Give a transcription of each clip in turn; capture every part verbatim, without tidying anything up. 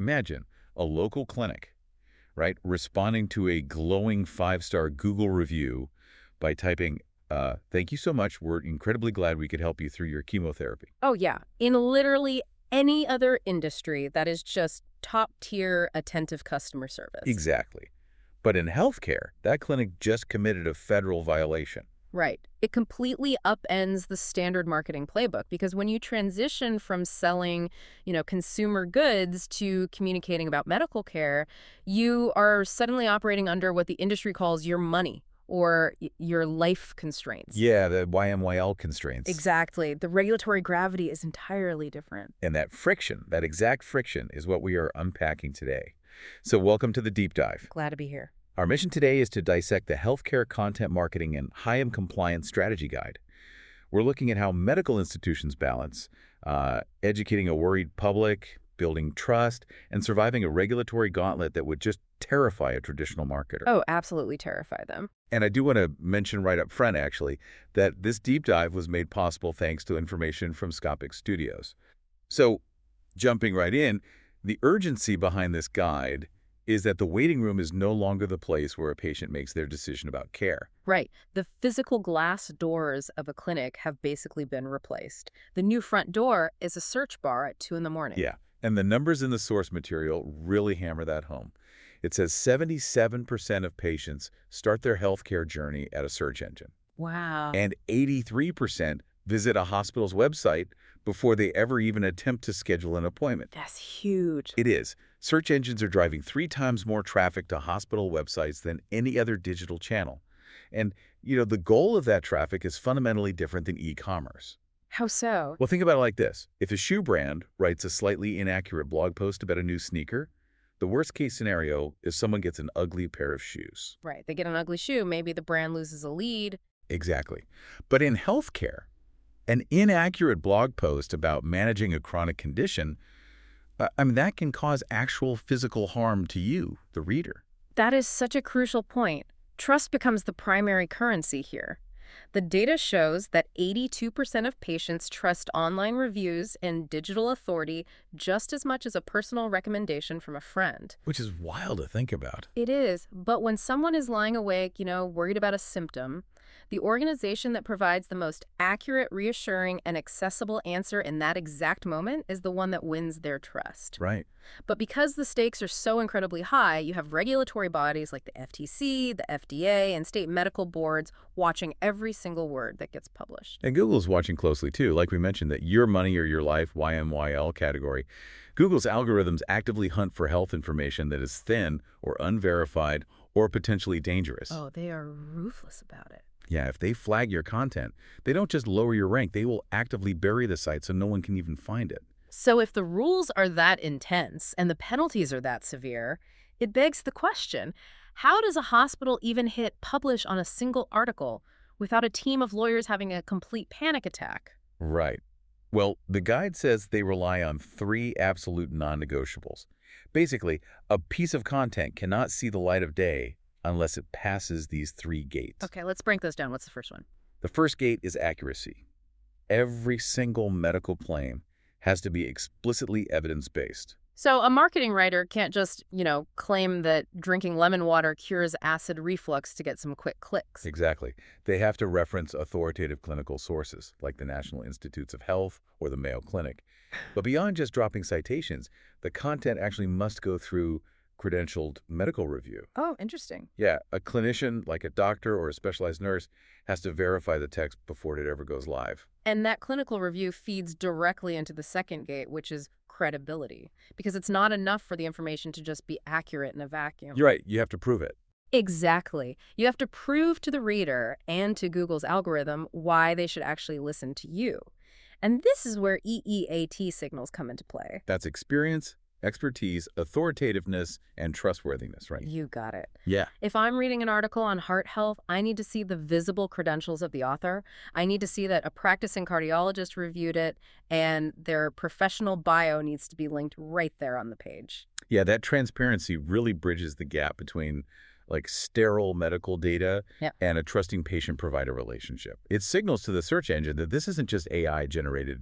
Imagine a local clinic, right, responding to a glowing five-star Google review by typing, uh, thank you so much. We're incredibly glad we could help you through your chemotherapy. Oh, yeah. In literally any other industry, that is just top-tier attentive customer service. Exactly. But in healthcare, that clinic just committed a federal violation. Right. It completely upends the standard marketing playbook because when you transition from selling, you know, consumer goods to communicating about medical care, you are suddenly operating under what the industry calls your money or y- your life constraints. Yeah, the Y M Y L constraints. Exactly. The regulatory gravity is entirely different. And that friction, that exact friction, is what we are unpacking today. So welcome to the deep dive. Glad to be here. Our mission today is to dissect the Healthcare Content Marketing and H I A M Compliance Strategy Guide. We're looking at how medical institutions balance uh, educating a worried public, building trust, and surviving a regulatory gauntlet that would just terrify a traditional marketer. Oh, absolutely terrify them. And I do want to mention right up front, actually, that this deep dive was made possible thanks to information from Scopic Studios. So, jumping right in, the urgency behind this guide is that the waiting room is no longer the place where a patient makes their decision about care. Right. The physical glass doors of a clinic have basically been replaced. The new front door is a search bar at two in the morning. Yeah, and the numbers in the source material really hammer that home. It says seventy-seven percent of patients start their healthcare journey at a search engine, Wow. and eighty-three percent visit a hospital's website before they ever even attempt to schedule an appointment. That's huge. It is. Search engines are driving three times more traffic to hospital websites than any other digital channel. And, you know, the goal of that traffic is fundamentally different than e-commerce. How so? Well, think about it like this. If a shoe brand writes a slightly inaccurate blog post about a new sneaker, the worst-case scenario is someone gets an ugly pair of shoes. Right. They get an ugly shoe. Maybe the brand loses a lead. Exactly. But in healthcare, an inaccurate blog post about managing a chronic condition, uh, I mean, that can cause actual physical harm to you, the reader. That is such a crucial point. Trust becomes the primary currency here. The data shows that eighty-two percent of patients trust online reviews and digital authority just as much as a personal recommendation from a friend. Which is wild to think about. It is, but when someone is lying awake, you know, worried about a symptom, the organization that provides the most accurate, reassuring, and accessible answer in that exact moment is the one that wins their trust. Right. But because the stakes are so incredibly high, you have regulatory bodies like the F T C, the F D A, and state medical boards watching every single word that gets published. And Google's watching closely, too. Like we mentioned, that your money or your life, Y M Y L category. Google's algorithms actively hunt for health information that is thin or unverified or potentially dangerous. Oh, they are ruthless about it. Yeah, if they flag your content, they don't just lower your rank, they will actively bury the site so no one can even find it. So if the rules are that intense and the penalties are that severe, it begs the question, how does a hospital even hit publish on a single article without a team of lawyers having a complete panic attack? Right. Well, the guide says they rely on three absolute non-negotiables. Basically, a piece of content cannot see the light of day unless it passes these three gates. Okay, let's break those down. What's the first one? The first gate is accuracy. Every single medical claim has to be explicitly evidence-based. So a marketing writer can't just, you know, claim that drinking lemon water cures acid reflux to get some quick clicks. Exactly. They have to reference authoritative clinical sources, like the National Institutes of Health or the Mayo Clinic. But beyond just dropping citations, the content actually must go through credentialed medical review. Oh, interesting. Yeah, a clinician, like a doctor or a specialized nurse, has to verify the text before it ever goes live. And that clinical review feeds directly into the second gate, which is credibility, because it's not enough for the information to just be accurate in a vacuum. You're right. You have to prove it. Exactly. You have to prove to the reader and to Google's algorithm why they should actually listen to you. And this is where E E A T signals come into play. That's experience, expertise, authoritativeness, and trustworthiness, right? You got it. Yeah. If I'm reading an article on heart health, I need to see the visible credentials of the author. I need to see that a practicing cardiologist reviewed it, and their professional bio needs to be linked right there on the page. Yeah, that transparency really bridges the gap between like sterile medical data Yep. and a trusting patient-provider relationship. It signals to the search engine that this isn't just A I-generated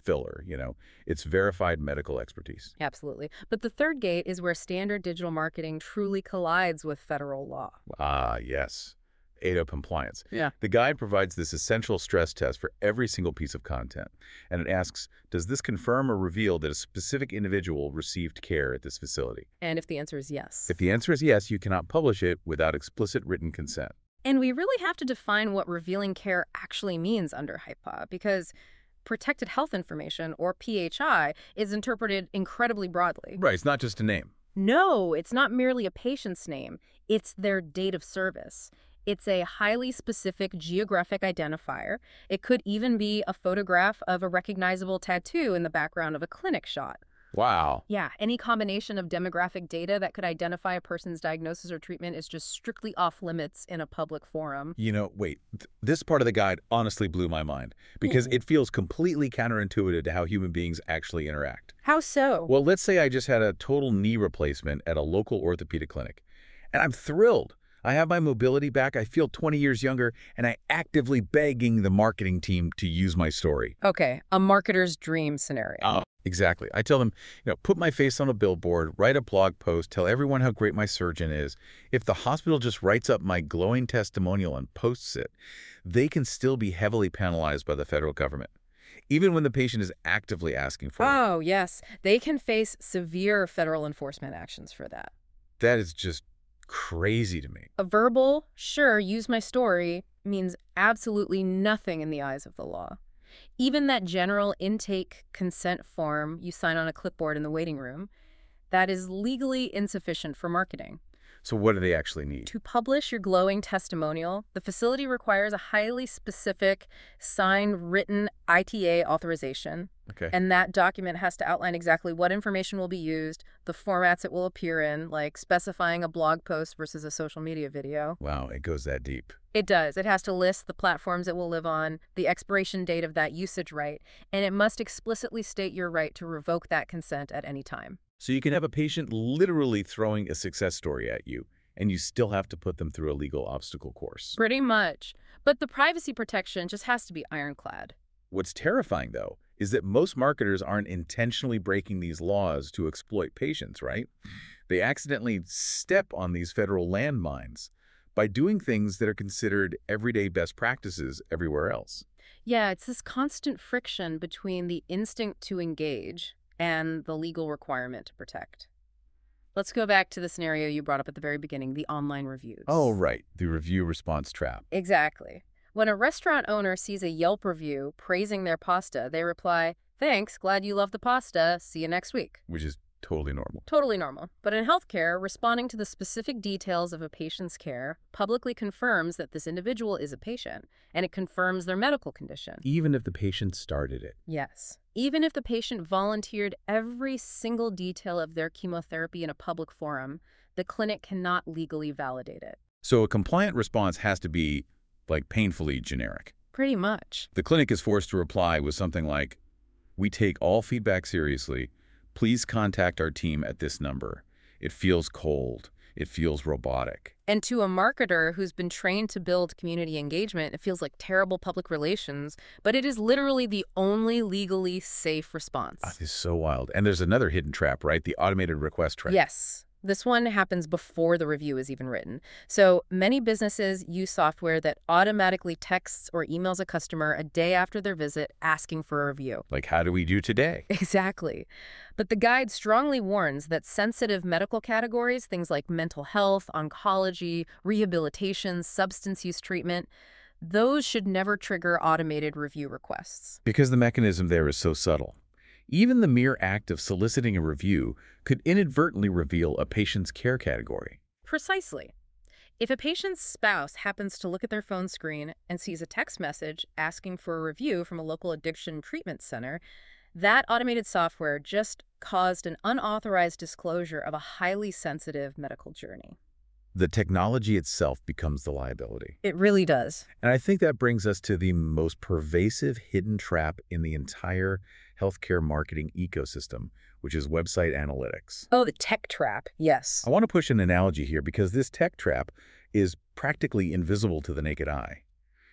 filler, you know. It's verified medical expertise. Absolutely. But the third gate is where standard digital marketing truly collides with federal law. Ah, yes. A D A compliance. Yeah. The guide provides this essential stress test for every single piece of content. And it asks, does this confirm or reveal that a specific individual received care at this facility? And if the answer is yes. If the answer is yes, you cannot publish it without explicit written consent. And we really have to define what revealing care actually means under HIPAA, because protected health information, or P H I, is interpreted incredibly broadly. Right, it's not just a name. No, it's not merely a patient's name. It's their date of service. It's a highly specific geographic identifier. It could even be a photograph of a recognizable tattoo in the background of a clinic shot. Wow. Yeah, any combination of demographic data that could identify a person's diagnosis or treatment is just strictly off limits in a public forum. You know, wait, th this part of the guide honestly blew my mind because Ooh. it feels completely counterintuitive to how human beings actually interact. How so? Well, let's say I just had a total knee replacement at a local orthopedic clinic, and I'm thrilled. I have my mobility back, I feel twenty years younger, and I actively begging the marketing team to use my story. Okay, a marketer's dream scenario. Oh, exactly. I tell them, you know, put my face on a billboard, write a blog post, tell everyone how great my surgeon is. If the hospital just writes up my glowing testimonial and posts it, they can still be heavily penalized by the federal government, even when the patient is actively asking for it. Oh, yes. They can face severe federal enforcement actions for that. That is just crazy to me. A verbal, sure, use my story, means absolutely nothing in the eyes of the law. Even that general intake consent form you sign on a clipboard in the waiting room, that is legally insufficient for marketing. So what do they actually need? To publish your glowing testimonial, the facility requires a highly specific, signed, written I T A authorization. Okay. And that document has to outline exactly what information will be used, the formats it will appear in, like specifying a blog post versus a social media video. Wow, it goes that deep. It does. It has to list the platforms it will live on, the expiration date of that usage right, and it must explicitly state your right to revoke that consent at any time. So you can have a patient literally throwing a success story at you, and you still have to put them through a legal obstacle course. Pretty much. But the privacy protection just has to be ironclad. What's terrifying, though, is that most marketers aren't intentionally breaking these laws to exploit patients, right? They accidentally step on these federal landmines by doing things that are considered everyday best practices everywhere else. Yeah, it's this constant friction between the instinct to engage and the legal requirement to protect. Let's go back to the scenario you brought up at the very beginning, the online reviews. Oh, right, the review response trap. Exactly. When a restaurant owner sees a Yelp review praising their pasta, they reply, "Thanks, glad you love the pasta, see you next week." Which is totally normal. Totally normal. But in healthcare, responding to the specific details of a patient's care publicly confirms that this individual is a patient, and it confirms their medical condition. Even if the patient started it. Yes. Even if the patient volunteered every single detail of their chemotherapy in a public forum, the clinic cannot legally validate it. So a compliant response has to be, like, painfully generic. Pretty much. The clinic is forced to reply with something like, "We take all feedback seriously. Please contact our team at this number. It feels cold. It feels robotic." And to a marketer who's been trained to build community engagement, it feels like terrible public relations, but it is literally the only legally safe response. Ah, this is so wild. And there's another hidden trap, right? The automated request trap. Yes. This one happens before the review is even written. So many businesses use software that automatically texts or emails a customer a day after their visit asking for a review. Like, how do we do today? Exactly. But the guide strongly warns that sensitive medical categories, things like mental health, oncology, rehabilitation, substance use treatment, those should never trigger automated review requests. Because the mechanism there is so subtle. Even the mere act of soliciting a review could inadvertently reveal a patient's care category. Precisely. If a patient's spouse happens to look at their phone screen and sees a text message asking for a review from a local addiction treatment center, that automated software just caused an unauthorized disclosure of a highly sensitive medical journey. The technology itself becomes the liability. It really does. And I think that brings us to the most pervasive hidden trap in the entire healthcare marketing ecosystem, which is website analytics. Oh, the tech trap. Yes. I want to push an analogy here because this tech trap is practically invisible to the naked eye.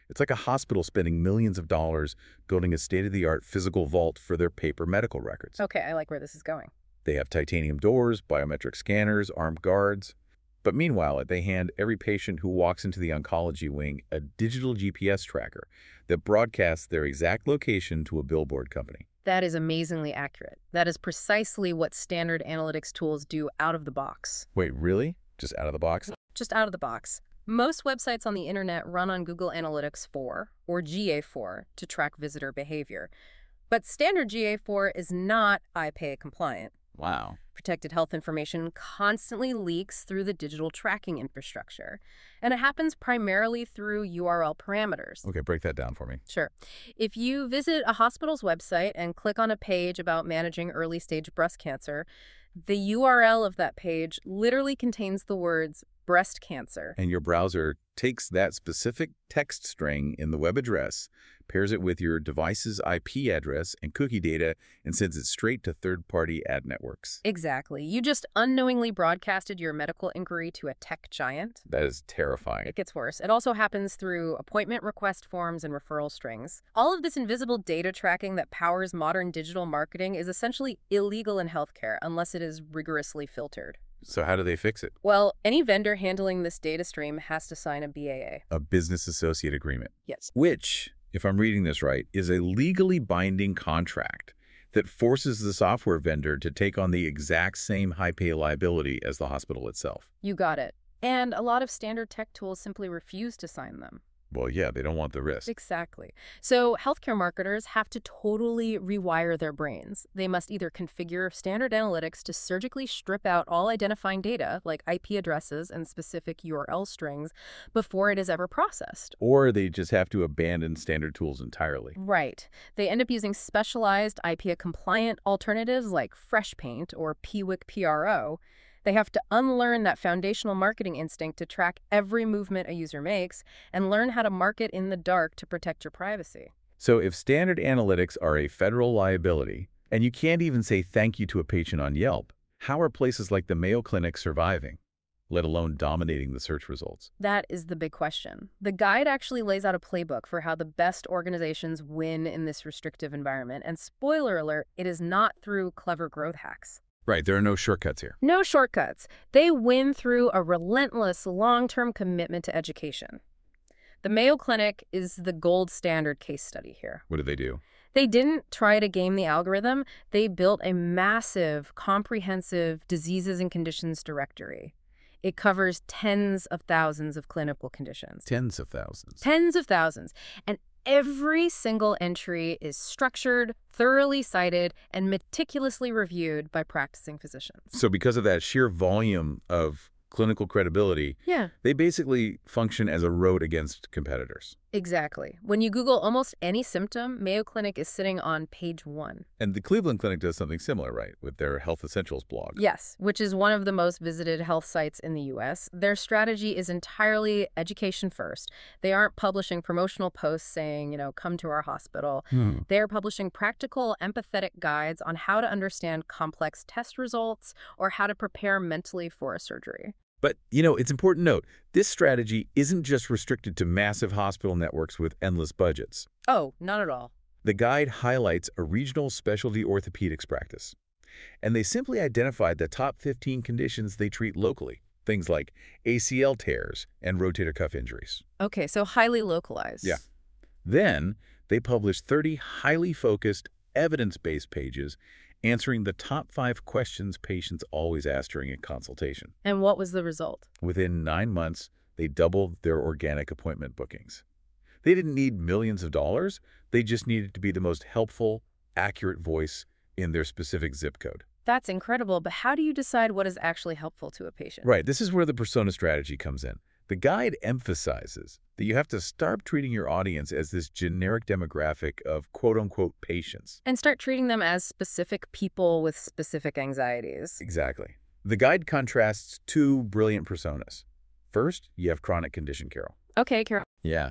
It's like a hospital spending millions of dollars building a state-of-the-art physical vault for their paper medical records. Okay, I like where this is going. They have titanium doors, biometric scanners, armed guards. But meanwhile, they hand every patient who walks into the oncology wing a digital G P S tracker that broadcasts their exact location to a billboard company. That is amazingly accurate. That is precisely what standard analytics tools do out of the box. Wait, really? Just out of the box? Just out of the box. Most websites on the internet run on Google Analytics four, or G A four, to track visitor behavior. But standard G A four is not I P A compliant. Wow. Protected health information constantly leaks through the digital tracking infrastructure, and it happens primarily through U R L parameters. Okay, break that down for me. Sure. If you visit a hospital's website and click on a page about managing early-stage breast cancer, the U R L of that page literally contains the words breast cancer. And your browser takes that specific text string in the web address, pairs it with your device's I P address and cookie data, and sends it straight to third-party ad networks. Exactly. You just unknowingly broadcasted your medical inquiry to a tech giant. That is terrifying. It gets worse. It also happens through appointment request forms and referral strings. All of this invisible data tracking that powers modern digital marketing is essentially illegal in healthcare unless it is rigorously filtered. So how do they fix it? Well, any vendor handling this data stream has to sign a B A A. A business associate agreement. Yes. Which, if I'm reading this right, is a legally binding contract that forces the software vendor to take on the exact same high-pay liability as the hospital itself. You got it. And a lot of standard tech tools simply refuse to sign them. Well, yeah, they don't want the risk. Exactly. So healthcare marketers have to totally rewire their brains. They must either configure standard analytics to surgically strip out all identifying data, like I P addresses and specific U R L strings, before it is ever processed. Or they just have to abandon standard tools entirely. Right. They end up using specialized I P A-compliant alternatives like FreshPaint or Piwik P R O. They have to unlearn that foundational marketing instinct to track every movement a user makes and learn how to market in the dark to protect your privacy. So if standard analytics are a federal liability, and you can't even say thank you to a patient on Yelp, how are places like the Mayo Clinic surviving, let alone dominating the search results? That is the big question. The guide actually lays out a playbook for how the best organizations win in this restrictive environment. And spoiler alert, it is not through clever growth hacks. Right, there are no shortcuts here. No shortcuts. They win through a relentless long-term commitment to education. The Mayo Clinic is the gold standard case study here. What did they do? They didn't try to game the algorithm. They built a massive, comprehensive diseases and conditions directory. It covers tens of thousands of clinical conditions. Tens of thousands. Tens of thousands. And every single entry is structured, thoroughly cited, and meticulously reviewed by practicing physicians. So because of that sheer volume of clinical credibility, Yeah. they basically function as a road against competitors. Exactly. When you Google almost any symptom, Mayo Clinic is sitting on page one. And the Cleveland Clinic does something similar, right, with their Health Essentials blog. Yes, which is one of the most visited health sites in the U S. Their strategy is entirely education first. They aren't publishing promotional posts saying, you know, come to our hospital. Hmm. They're publishing practical, empathetic guides on how to understand complex test results or how to prepare mentally for a surgery. But, you know, it's important to note, this strategy isn't just restricted to massive hospital networks with endless budgets. Oh, not at all. The guide highlights a regional specialty orthopedics practice, and they simply identified the top fifteen conditions they treat locally, things like A C L tears and rotator cuff injuries. Okay, so highly localized. Yeah. Then they published thirty highly focused, evidence-based pages answering the top five questions patients always ask during a consultation. And what was the result? Within nine months, they doubled their organic appointment bookings. They didn't need millions of dollars. They just needed to be the most helpful, accurate voice in their specific zip code. That's incredible, but how do you decide what is actually helpful to a patient? Right. This is where the persona strategy comes in. The guide emphasizes that you have to start treating your audience as this generic demographic of quote-unquote patients. And start treating them as specific people with specific anxieties. Exactly. The guide contrasts two brilliant personas. First, you have chronic condition Carol. Okay, Carol. Yeah.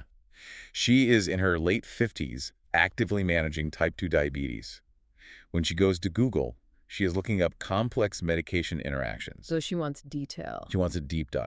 She is in her late fifties, actively managing type two diabetes. When she goes to Google, she is looking up complex medication interactions. So she wants detail. She wants a deep dive.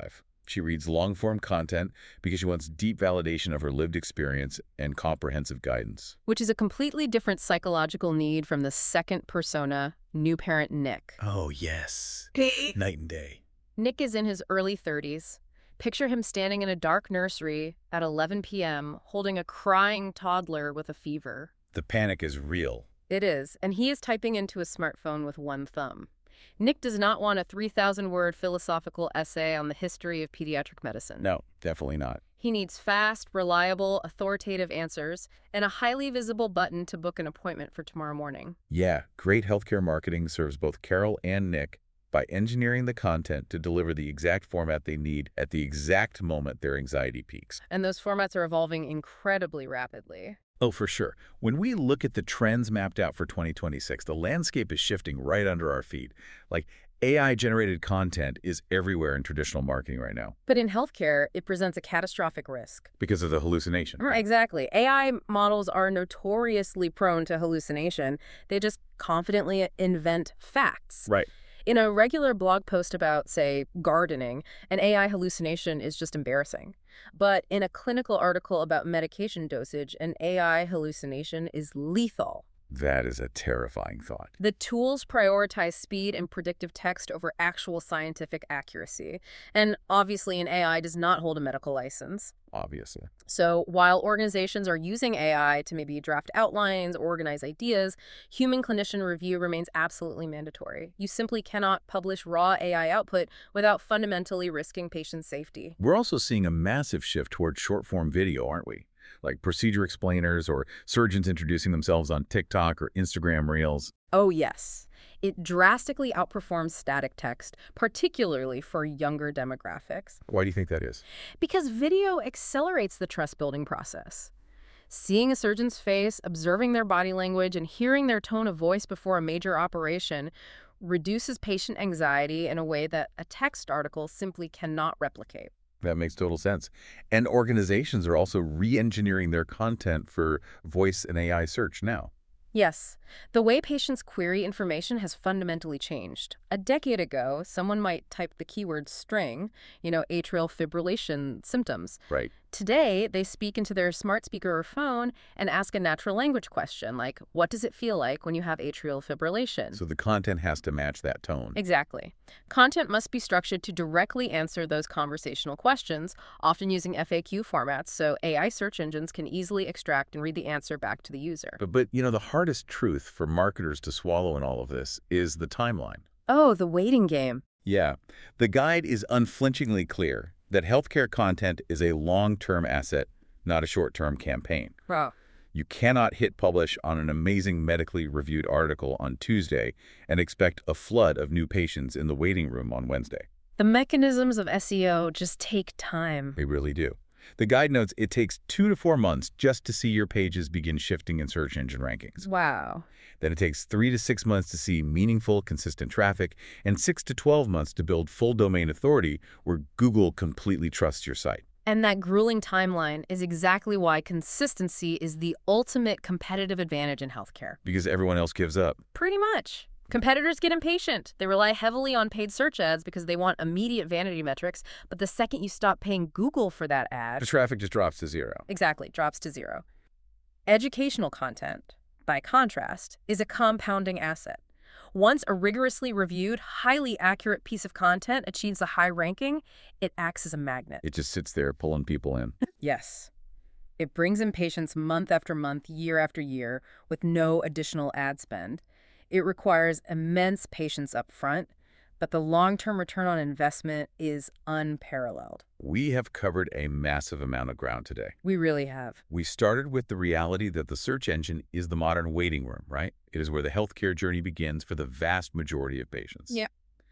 She reads long-form content because she wants deep validation of her lived experience and comprehensive guidance. Which is a completely different psychological need from the second persona, new parent Nick. Oh, yes. Night and day. Nick is in his early thirties. Picture him standing in a dark nursery at eleven p m holding a crying toddler with a fever. The panic is real. It is, and he is typing into a smartphone with one thumb. Nick does not want a three thousand word philosophical essay on the history of pediatric medicine. No, definitely not. He needs fast, reliable, authoritative answers and a highly visible button to book an appointment for tomorrow morning. Yeah, great healthcare marketing serves both Carol and Nick by engineering the content to deliver the exact format they need at the exact moment their anxiety peaks. And those formats are evolving incredibly rapidly. Oh, for sure. When we look at the trends mapped out for twenty twenty-six, the landscape is shifting right under our feet. Like, A I-generated content is everywhere in traditional marketing right now. But in healthcare, it presents a catastrophic risk. Because of the hallucination. Right, exactly. A I models are notoriously prone to hallucination. They just confidently invent facts. Right. In a regular blog post about, say, gardening, an A I hallucination is just embarrassing. But in a clinical article about medication dosage, an A I hallucination is lethal. That is a terrifying thought. The tools prioritize speed and predictive text over actual scientific accuracy. And obviously, an A I does not hold a medical license. Obviously. So while organizations are using A I to maybe draft outlines, organize ideas, human clinician review remains absolutely mandatory. You simply cannot publish raw A I output without fundamentally risking patient safety. We're also seeing a massive shift toward short-form video, aren't we? Like procedure explainers or surgeons introducing themselves on TikTok or Instagram Reels. Oh, yes. It drastically outperforms static text, particularly for younger demographics. Why do you think that is? Because video accelerates the trust-building process. Seeing a surgeon's face, observing their body language, and hearing their tone of voice before a major operation reduces patient anxiety in a way that a text article simply cannot replicate. That makes total sense. And organizations are also re-engineering their content for voice and A I search now. Yes, the way patients query information has fundamentally changed. A decade ago, someone might type the keyword string, you know, atrial fibrillation symptoms. Right. Today, they speak into their smart speaker or phone and ask a natural language question like, what does it feel like when you have atrial fibrillation? So the content has to match that tone. Exactly. Content must be structured to directly answer those conversational questions, often using F A Q formats so A I search engines can easily extract and read the answer back to the user. But, but you know, the hardest truth for marketers to swallow in all of this is the timeline. Oh, the waiting game. Yeah. The guide is unflinchingly clear that healthcare content is a long-term asset, not a short-term campaign. Wow. You cannot hit publish on an amazing medically reviewed article on Tuesday and expect a flood of new patients in the waiting room on Wednesday. The mechanisms of S E O just take time. They really do. The guide notes it takes two to four months just to see your pages begin shifting in search engine rankings. Wow. Then it takes three to six months to see meaningful, consistent traffic, and six to twelve months to build full domain authority where Google completely trusts your site. And that grueling timeline is exactly why consistency is the ultimate competitive advantage in healthcare. Because everyone else gives up. Pretty much. Competitors get impatient. They rely heavily on paid search ads because they want immediate vanity metrics, but the second you stop paying Google for that ad, The traffic just drops to zero. exactly, drops to zero. Educational content, by contrast, is a compounding asset. Once a rigorously reviewed, highly accurate piece of content achieves a high ranking, it acts as a magnet. It just sits there pulling people in. Yes. It brings in patients month after month, year after year, with no additional ad spend. It requires immense patience up front, but the long-term return on investment is unparalleled. We have covered a massive amount of ground today. We really have. We started with the reality that the search engine is the modern waiting room, right? It is where the healthcare journey begins for the vast majority of patients. Yeah.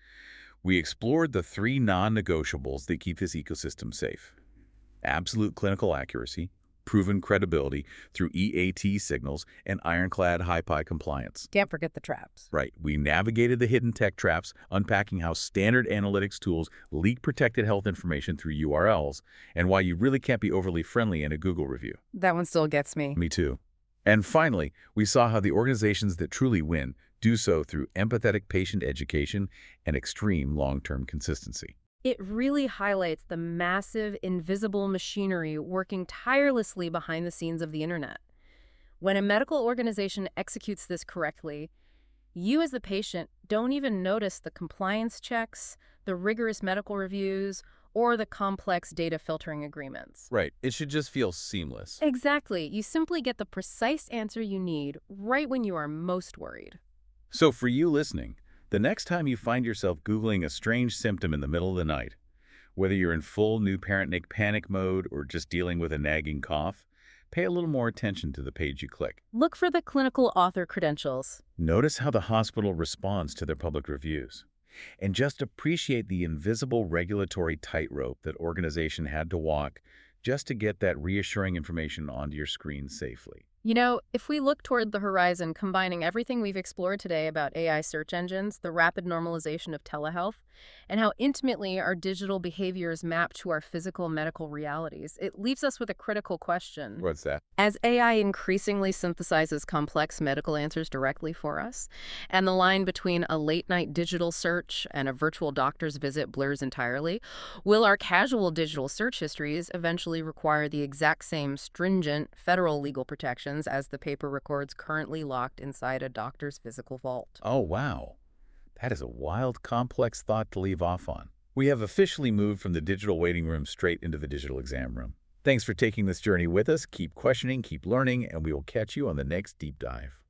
We explored the three non-negotiables that keep this ecosystem safe. Absolute clinical accuracy, proven credibility through E A T signals, and ironclad HIPAI compliance. Can't forget the traps. Right. We navigated the hidden tech traps, unpacking how standard analytics tools leak protected health information through U R Ls, and why you really can't be overly friendly in a Google review. That one still gets me. Me too. And finally, we saw how the organizations that truly win do so through empathetic patient education and extreme long-term consistency. It really highlights the massive, invisible machinery working tirelessly behind the scenes of the internet. When a medical organization executes this correctly, you as the patient don't even notice the compliance checks, the rigorous medical reviews, or the complex data filtering agreements. Right. It should just feel seamless. Exactly. You simply get the precise answer you need right when you are most worried. So for you listening, the next time you find yourself Googling a strange symptom in the middle of the night, whether you're in full new parent panic mode or just dealing with a nagging cough, pay a little more attention to the page you click. Look for the clinical author credentials. Notice how the hospital responds to their public reviews. And just appreciate the invisible regulatory tightrope that organization had to walk just to get that reassuring information onto your screen safely. You know, if we look toward the horizon, combining everything we've explored today about A I search engines, the rapid normalization of telehealth, and how intimately our digital behaviors map to our physical medical realities, it leaves us with a critical question. What's that? As A I increasingly synthesizes complex medical answers directly for us, and the line between a late-night digital search and a virtual doctor's visit blurs entirely, will our casual digital search histories eventually require the exact same stringent federal legal protections as the paper records currently locked inside a doctor's physical vault? Oh, wow. That is a wild, complex thought to leave off on. We have officially moved from the digital waiting room straight into the digital exam room. Thanks for taking this journey with us. Keep questioning, keep learning, and we will catch you on the next deep dive.